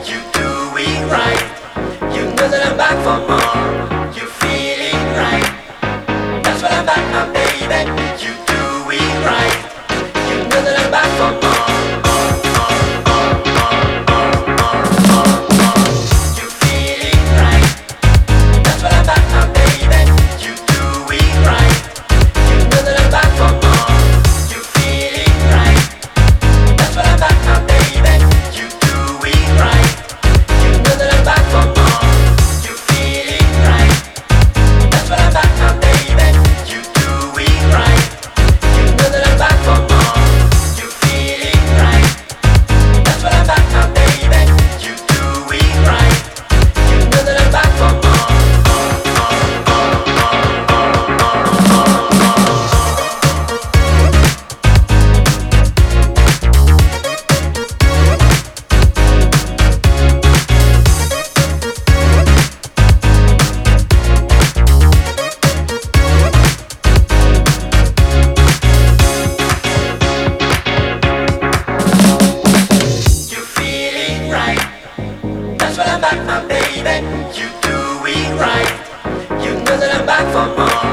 You doing right. You know that I'm back for more. You feeling right. That's what I'm back, my baby. You doing right. You know that I'm back for more. You feeling right. That's what I'm back, my baby. You doing right. You know that I'm back for more. You feeling right. That's what I'm back, my baby. You doing right. You know that I'm back for more. You feeling right. That's what I'm back, my baby. You doing right. You know that I'm back for more. You feeling right. That's what I'm back, my baby. You doing right. You know that I'm back for more. You feeling right. That's what I'm back, my baby. You doing right. You know that I'm back for more.